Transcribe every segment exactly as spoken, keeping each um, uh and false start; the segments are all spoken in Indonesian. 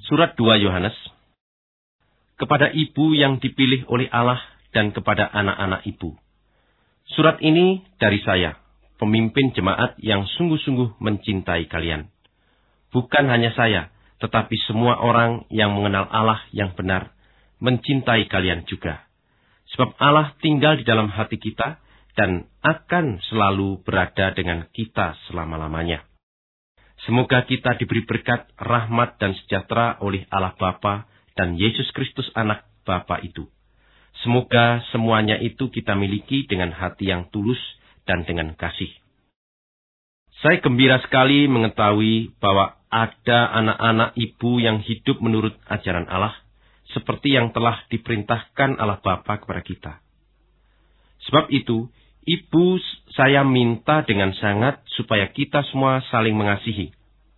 Surat dua Yohanes. Kepada ibu yang dipilih oleh Allah dan kepada anak-anak ibu. Surat ini dari saya, pemimpin jemaat yang sungguh-sungguh mencintai kalian. Bukan hanya saya, tetapi semua orang yang mengenal Allah yang benar, mencintai kalian juga. Sebab Allah tinggal di dalam hati kita dan akan selalu berada dengan kita selama-lamanya. Semoga kita diberi berkat, rahmat, dan sejahtera oleh Allah Bapa dan Yesus Kristus Anak Bapa itu. Semoga semuanya itu kita miliki dengan hati yang tulus dan dengan kasih. Saya gembira sekali mengetahui bahwa ada anak-anak ibu yang hidup menurut ajaran Allah, seperti yang telah diperintahkan Allah Bapa kepada kita. Sebab itu, ibu saya minta dengan sangat supaya kita semua saling mengasihi.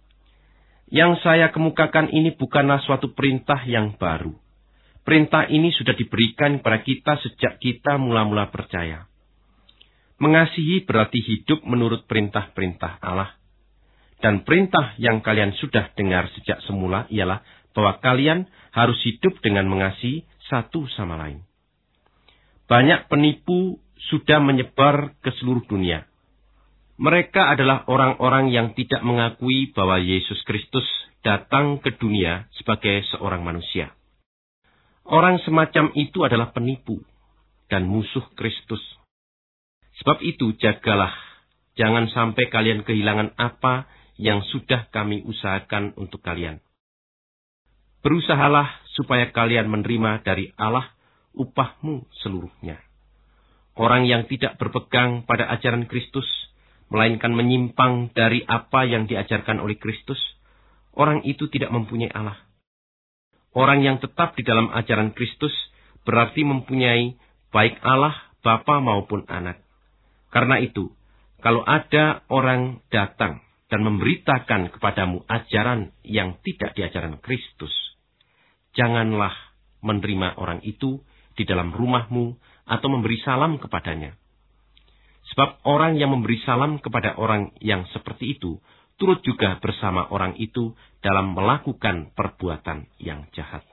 Yang saya kemukakan ini bukanlah suatu perintah yang baru. Perintah ini sudah diberikan kepada kita sejak kita mula-mula percaya. Mengasihi berarti hidup menurut perintah-perintah Allah. Dan perintah yang kalian sudah dengar sejak semula ialah bahwa kalian harus hidup dengan mengasihi satu sama lain. Banyak penipu sudah menyebar ke seluruh dunia. Mereka adalah orang-orang yang tidak mengakui bahwa Yesus Kristus datang ke dunia sebagai seorang manusia. Orang semacam itu adalah penipu dan musuh Kristus. Sebab itu jagalah, jangan sampai kalian kehilangan apa yang sudah kami usahakan untuk kalian. Berusahalah supaya kalian menerima dari Allah upahmu seluruhnya. Orang yang tidak berpegang pada ajaran Kristus, melainkan menyimpang dari apa yang diajarkan oleh Kristus, orang itu tidak mempunyai Allah. Orang yang tetap di dalam ajaran Kristus berarti mempunyai baik Allah, Bapa maupun Anak. Karena itu, kalau ada orang datang dan memberitakan kepadamu ajaran yang tidak diajaran Kristus, janganlah menerima orang itu di dalam rumahmu atau memberi salam kepadanya. Sebab orang yang memberi salam kepada orang yang seperti itu, turut juga bersama orang itu dalam melakukan perbuatan yang jahat.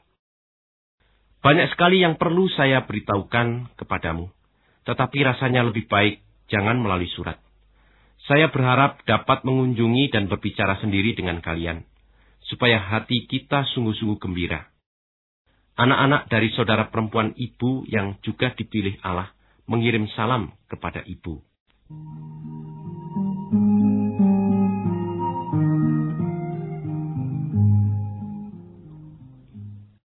Banyak sekali yang perlu saya beritahukan kepadamu, tetapi rasanya lebih baik jangan melalui surat. Saya berharap dapat mengunjungi dan berbicara sendiri dengan kalian, supaya hati kita sungguh-sungguh gembira. Anak-anak dari saudara perempuan ibu yang juga dipilih Allah mengirim salam kepada ibu.